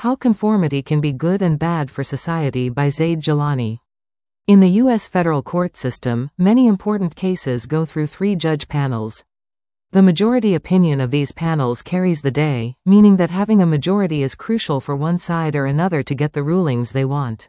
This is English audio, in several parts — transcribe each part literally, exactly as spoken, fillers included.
How Conformity Can Be Good and Bad for Society by Zaid Jilani. In the U S federal court system, many important cases go through three judge panels. The majority opinion of these panels carries the day, meaning that having a majority is crucial for one side or another to get the rulings they want.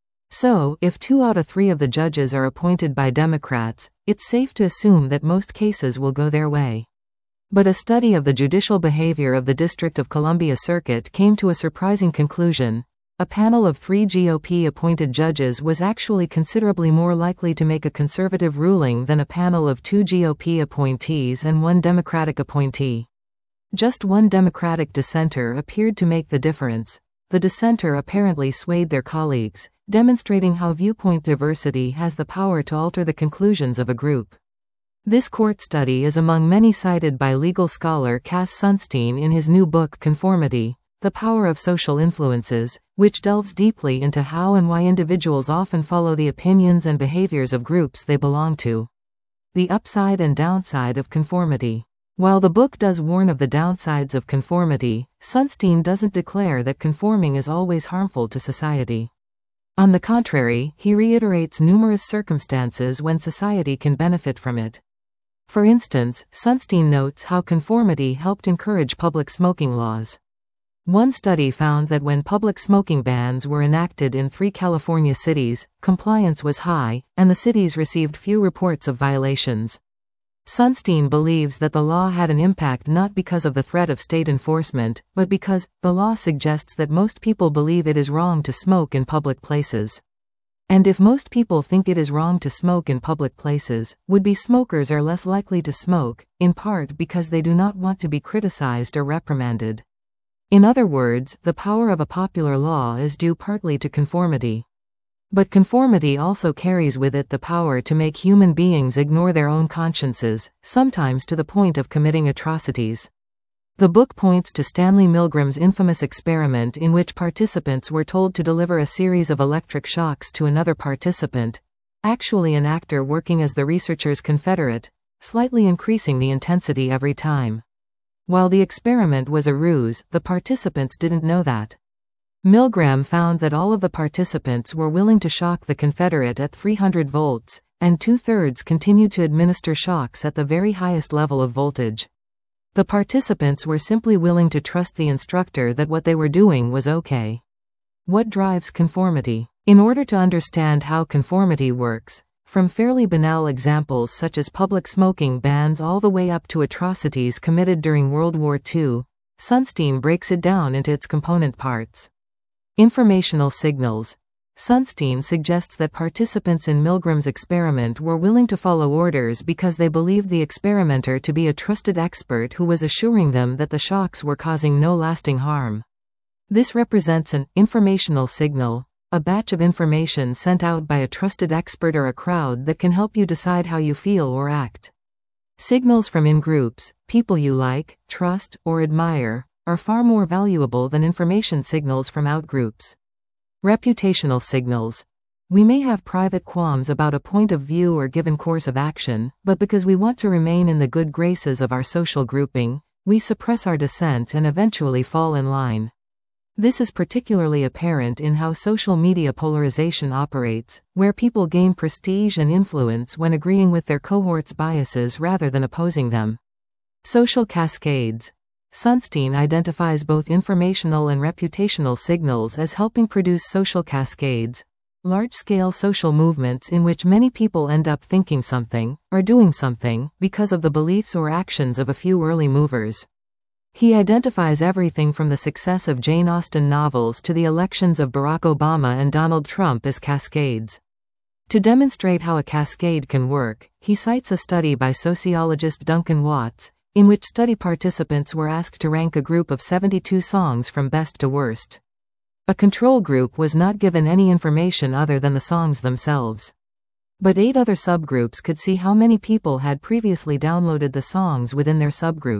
So, if two out of three of the judges are appointed by Democrats, it's safe to assume that most cases will go their way. But a study of the judicial behavior of the District of Columbia Circuit came to a surprising conclusion. A panel of three G O P-appointed judges was actually considerably more likely to make a conservative ruling than a panel of two G O P appointees and one Democratic appointee. Just one Democratic dissenter appeared to make the difference. The dissenter apparently swayed their colleagues, demonstrating how viewpoint diversity has the power to alter the conclusions of a group. This court study is among many cited by legal scholar Cass Sunstein in his new book Conformity: The Power of Social Influences, which delves deeply into how and why individuals often follow the opinions and behaviors of groups they belong to. The upside and downside of conformity. While the book does warn of the downsides of conformity, Sunstein doesn't declare that conforming is always harmful to society. On the contrary, he reiterates numerous circumstances when society can benefit from it. For instance, Sunstein notes how conformity helped encourage public smoking laws. One study found that when public smoking bans were enacted in three California cities, compliance was high, and the cities received few reports of violations. Sunstein believes that the law had an impact not because of the threat of state enforcement, but because the law suggests that most people believe it is wrong to smoke in public places. And if most people think it is wrong to smoke in public places, would-be smokers are less likely to smoke, in part because they do not want to be criticized or reprimanded. In other words, the power of a popular law is due partly to conformity. But conformity also carries with it the power to make human beings ignore their own consciences, sometimes to the point of committing atrocities. The book points to Stanley Milgram's infamous experiment in which participants were told to deliver a series of electric shocks to another participant, actually an actor working as the researcher's confederate, slightly increasing the intensity every time. While the experiment was a ruse, the participants didn't know that. Milgram found that all of the participants were willing to shock the confederate at three hundred volts, and two-thirds continued to administer shocks at the very highest level of voltage. The participants were simply willing to trust the instructor that what they were doing was okay. What drives conformity? In order to understand how conformity works, from fairly banal examples such as public smoking bans all the way up to atrocities committed during World War Two, Sunstein breaks it down into its component parts. Informational signals. Sunstein suggests that participants in Milgram's experiment were willing to follow orders because they believed the experimenter to be a trusted expert who was assuring them that the shocks were causing no lasting harm. This represents an informational signal, a batch of information sent out by a trusted expert or a crowd that can help you decide how you feel or act. Signals from in-groups, people you like, trust, or admire, are far more valuable than information signals from out-groups. Reputational signals. We may have private qualms about a point of view or given course of action, but because we want to remain in the good graces of our social grouping, we suppress our dissent and eventually fall in line. This is particularly apparent in how social media polarization operates, where people gain prestige and influence when agreeing with their cohort's biases rather than opposing them. Social cascades. Sunstein identifies both informational and reputational signals as helping produce social cascades, large-scale social movements in which many people end up thinking something, or doing something, because of the beliefs or actions of a few early movers. He identifies everything from the success of Jane Austen novels to the elections of Barack Obama and Donald Trump as cascades. To demonstrate how a cascade can work, he cites a study by sociologist Duncan Watts, in which study participants were asked to rank a group of seventy-two songs from best to worst. A control group was not given any information other than the songs themselves. But eight other subgroups could see how many people had previously downloaded the songs within their subgroup.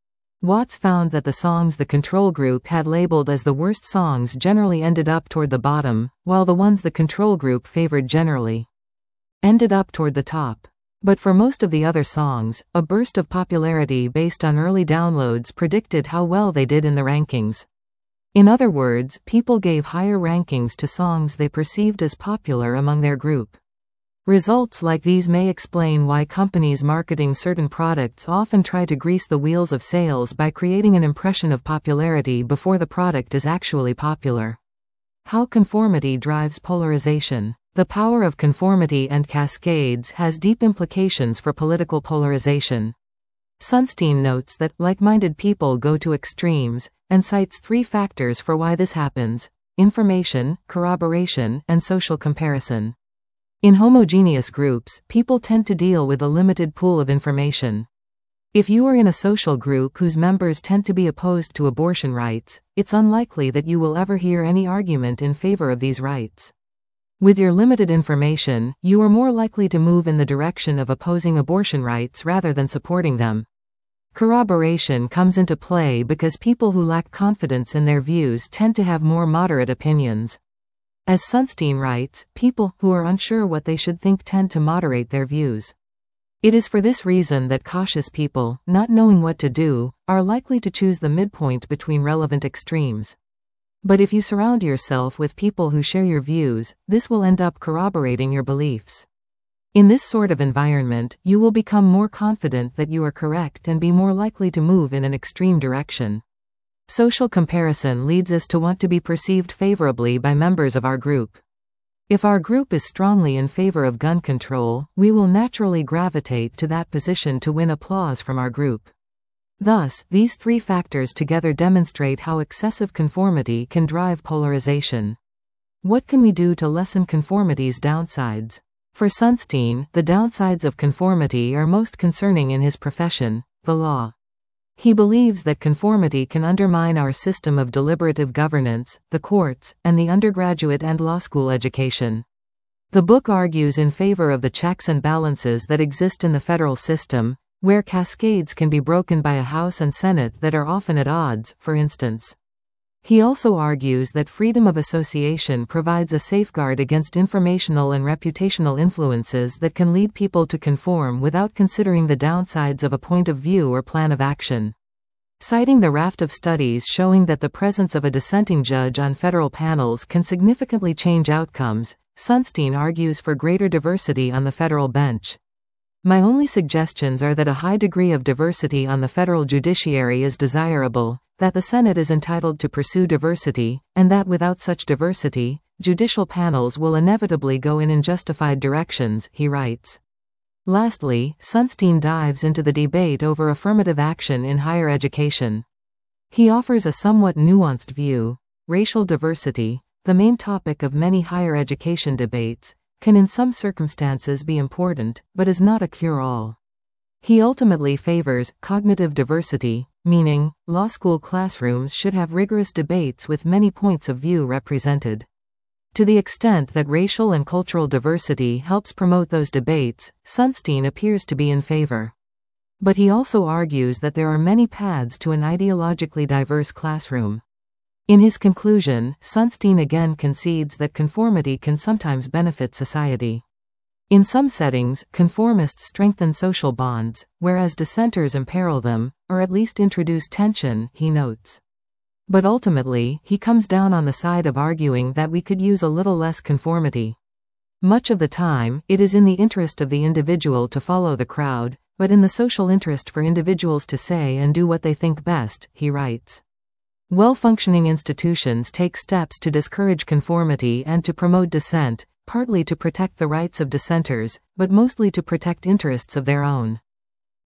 Watts found that the songs the control group had labeled as the worst songs generally ended up toward the bottom, while the ones the control group favored generally ended up toward the top. But for most of the other songs, a burst of popularity based on early downloads predicted how well they did in the rankings. In other words, people gave higher rankings to songs they perceived as popular among their group. Results like these may explain why companies marketing certain products often try to grease the wheels of sales by creating an impression of popularity before the product is actually popular. How conformity drives polarization. The power of conformity and cascades has deep implications for political polarization. Sunstein notes that like-minded people go to extremes, and cites three factors for why this happens: information, corroboration, and social comparison. In homogeneous groups, people tend to deal with a limited pool of information. If you are in a social group whose members tend to be opposed to abortion rights, it's unlikely that you will ever hear any argument in favor of these rights. With your limited information, you are more likely to move in the direction of opposing abortion rights rather than supporting them. Corroboration comes into play because people who lack confidence in their views tend to have more moderate opinions. As Sunstein writes, people who are unsure what they should think tend to moderate their views. It is for this reason that cautious people, not knowing what to do, are likely to choose the midpoint between relevant extremes. But if you surround yourself with people who share your views, this will end up corroborating your beliefs. In this sort of environment, you will become more confident that you are correct and be more likely to move in an extreme direction. Social comparison leads us to want to be perceived favorably by members of our group. If our group is strongly in favor of gun control, we will naturally gravitate to that position to win applause from our group. Thus, these three factors together demonstrate how excessive conformity can drive polarization. What can we do to lessen conformity's downsides? For Sunstein, the downsides of conformity are most concerning in his profession, the law. He believes that conformity can undermine our system of deliberative governance, the courts, and the undergraduate and law school education. The book argues in favor of the checks and balances that exist in the federal system, where cascades can be broken by a House and Senate that are often at odds, for instance. He also argues that freedom of association provides a safeguard against informational and reputational influences that can lead people to conform without considering the downsides of a point of view or plan of action. Citing the raft of studies showing that the presence of a dissenting judge on federal panels can significantly change outcomes, Sunstein argues for greater diversity on the federal bench. My only suggestions are that a high degree of diversity on the federal judiciary is desirable, that the Senate is entitled to pursue diversity, and that without such diversity, judicial panels will inevitably go in unjustified directions, he writes. Lastly, Sunstein dives into the debate over affirmative action in higher education. He offers a somewhat nuanced view. Racial diversity, the main topic of many higher education debates, can in some circumstances be important, but is not a cure-all. He ultimately favors cognitive diversity, meaning, law school classrooms should have rigorous debates with many points of view represented. To the extent that racial and cultural diversity helps promote those debates, Sunstein appears to be in favor. But he also argues that there are many paths to an ideologically diverse classroom. In his conclusion, Sunstein again concedes that conformity can sometimes benefit society. In some settings, conformists strengthen social bonds, whereas dissenters imperil them, or at least introduce tension, he notes. But ultimately, he comes down on the side of arguing that we could use a little less conformity. Much of the time, it is in the interest of the individual to follow the crowd, but in the social interest for individuals to say and do what they think best, he writes. Well-functioning institutions take steps to discourage conformity and to promote dissent, partly to protect the rights of dissenters, but mostly to protect interests of their own.